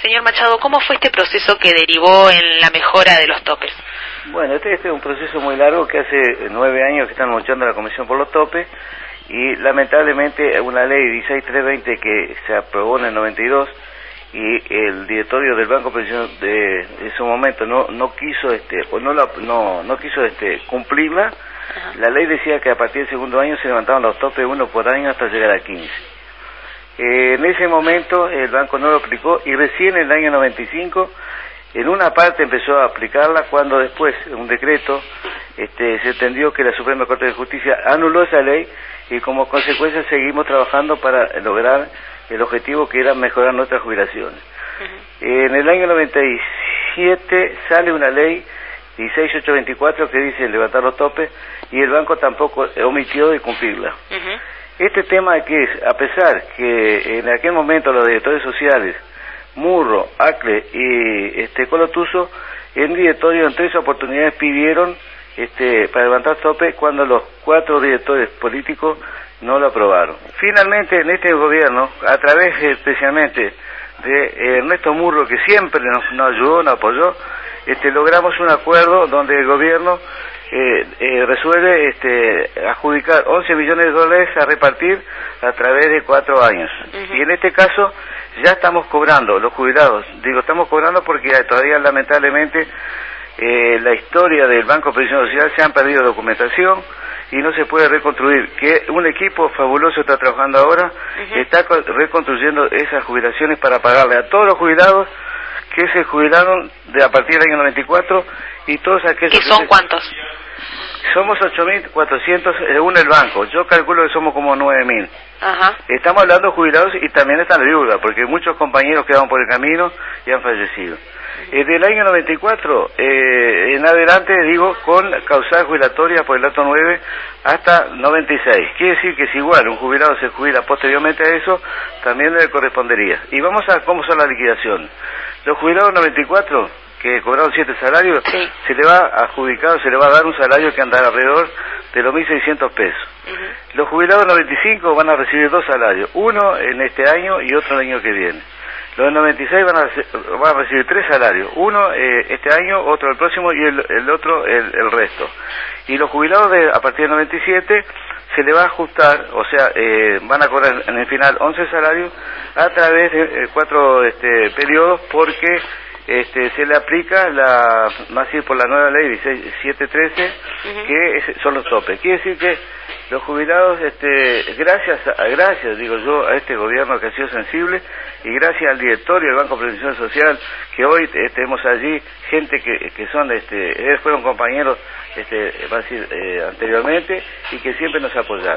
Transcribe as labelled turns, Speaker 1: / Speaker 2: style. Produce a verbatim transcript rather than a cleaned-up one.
Speaker 1: Señor Machado, ¿cómo fue este proceso que derivó en la mejora de los topes?
Speaker 2: Bueno, este, este es un proceso muy largo que hace nueve años que están luchando la Comisión por los topes y lamentablemente una ley dieciséis mil trescientos veinte que se aprobó en el noventa y dos y el directorio del Banco Pensión de en su momento no no quiso este o no la, no no quiso este cumplirla. Ajá. La ley decía que a partir del segundo año se levantaban los topes uno por año hasta llegar a quince. Eh, en ese momento el banco no lo aplicó y recién en el año noventa y cinco en una parte empezó a aplicarla cuando después un decreto este, se entendió que la Suprema Corte de Justicia anuló esa ley y como consecuencia seguimos trabajando para lograr el objetivo que era mejorar nuestras jubilaciones. Uh-huh. Eh, en el año noventa y siete sale una ley dieciséis mil ochocientos veinticuatro que dice levantar los topes y el banco tampoco omitió de cumplirla. Uh-huh. Este tema que es, a pesar que en aquel momento los directores sociales, Murro, Acle y este Colo Tuso, en directorio en tres oportunidades pidieron este para levantar tope cuando los cuatro directores políticos no lo aprobaron. Finalmente en este gobierno, a través especialmente de Ernesto Murro, que siempre nos, nos ayudó, nos apoyó, este logramos un acuerdo donde el gobierno Eh, eh, resuelve este, adjudicar once millones de dólares a repartir a través de cuatro años. Uh-huh. Y en este caso ya estamos cobrando, los jubilados, digo estamos cobrando porque todavía lamentablemente eh, la historia del Banco de Previsión Social se han perdido documentación y no se puede reconstruir, que un equipo fabuloso está trabajando ahora, uh-huh. está reconstruyendo esas jubilaciones para pagarle a todos los jubilados que se jubilaron de a partir del año noventa y cuatro y todos aquellos...
Speaker 1: ¿Que son
Speaker 2: que
Speaker 1: cuántos?
Speaker 2: Somos ocho mil cuatrocientos según el banco, yo calculo que somos como nueve mil.
Speaker 1: Ajá.
Speaker 2: Estamos hablando de jubilados y también están de viuda, porque muchos compañeros quedaron por el camino y han fallecido. Uh-huh. Eh, del año noventa y cuatro eh, en adelante, digo, con causal jubilatoria por el dato nueve hasta noventa y seis. Quiere decir que si igual un jubilado se jubila posteriormente a eso, también le correspondería. Y vamos a cómo son las liquidaciones. Los jubilados noventa y cuatro, que cobraron siete salarios, sí. se le va a adjudicar, se le va a dar un salario que andará alrededor de los mil seiscientos pesos. Uh-huh. Los jubilados noventa y cinco van a recibir dos salarios, uno en este año y otro el año que viene. Los noventa y seis van a, van a recibir tres salarios, uno eh, este año, otro el próximo y el, el otro el, el resto. Y los jubilados de a partir del noventa y siete se le va a ajustar, o sea, eh, van a cobrar en el final once salarios a través de eh, cuatro este, periodos porque este, se le aplica la, más ir por la nueva ley dieciséis mil setecientos trece, uh-huh. que es, son los topes. Quiere decir que los jubilados, este, gracias, a, gracias, digo yo, a este gobierno que ha sido sensible y gracias al directorio del Banco de Previsión Social, que hoy eh, tenemos allí gente que, que son, este, ellos fueron compañeros, este, va a decir, eh, anteriormente y que siempre nos apoyaron.